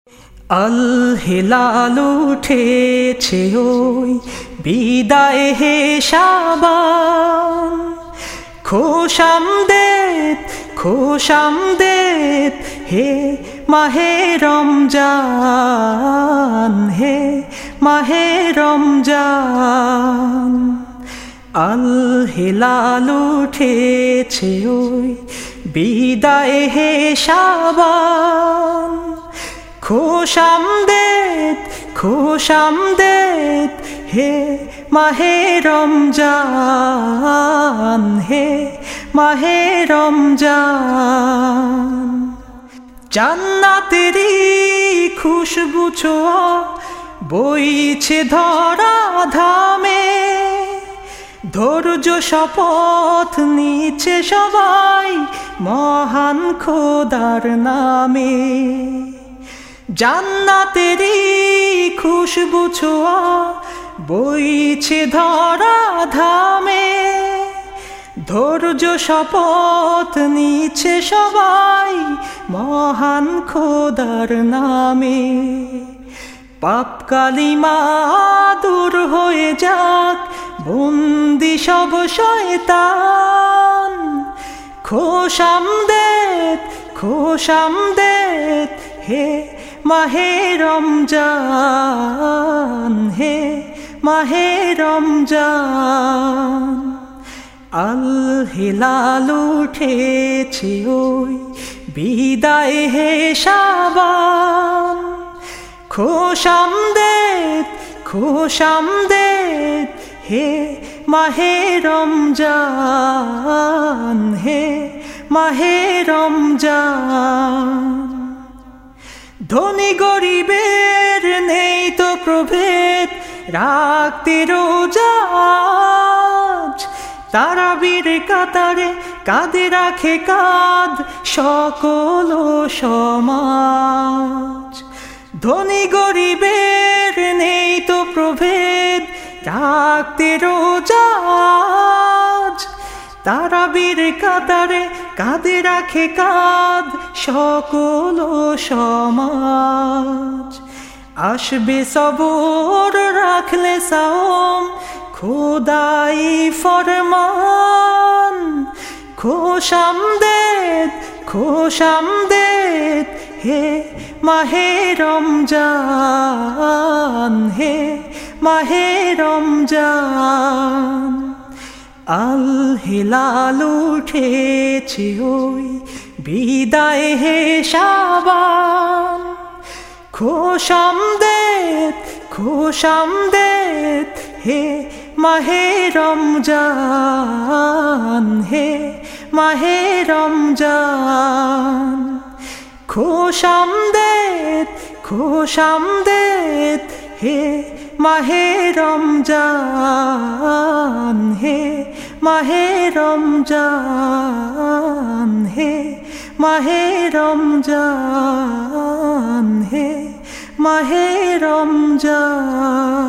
Al Hilal উঠেছে ওই বিদায় হে শাবান, খোশামদেদ হে মাহে রমজান, হে মাহে রমজান। আল হিলাল উঠেছে ওই বিদায় হে শাবান, খোশামদেদ হে মাহে রমজান, হে মাহে রমজান। জান্নাতেরই খুশবু ছোঁয়া বইছে ধরা ধামে, ধৈর্য শপথ নিচ্ছে সবাই মহান খোদার নামে। জান্নাতেরই খুশবু ছোঁয়া বইছে ধরা ধামে, ধৈর্য শপথ নিচ্ছে সবাই মহান খোদার নামে। পাপ কালিমা দূর হয়ে যাক, বন্দি সব শয়তান। খোশামদেদ হে মাহে রমজান, হে মাহে রমজান। আল হিলাল উঠেছে ওই বিদায় হে শাবান, খোশামদেদ হে মাহে রমজান, হে মাহে রমজান। ধনী গরিবের নেই তো প্রভেদ, রাখতে রোজা আজ, তারাবির কাতারে কাঁধে রাখে কাঁধ সকল সমাজ। ধনী গরিবের নেই তো প্রভেদ, রাখতে রোজা আজ, তারাবির কাতারে কাঁধে রাখে কাঁধ সকল সমাজ। আসবে সবর রাখলে সাওম খোদাই ফরমান, খোশামদেদ হে মাহে রমজান, হে মাহে রমজান। আল হিলাল উঠেছে ওই বিদায় হে শাবান, খোশামদেদ হে মাহে রমজান, হে মাহে রমজান। খোশামদেদ হে মাহে রমজান, হে মাহে রমজান, হে মাহে রমজান, হে মাহে রমজান।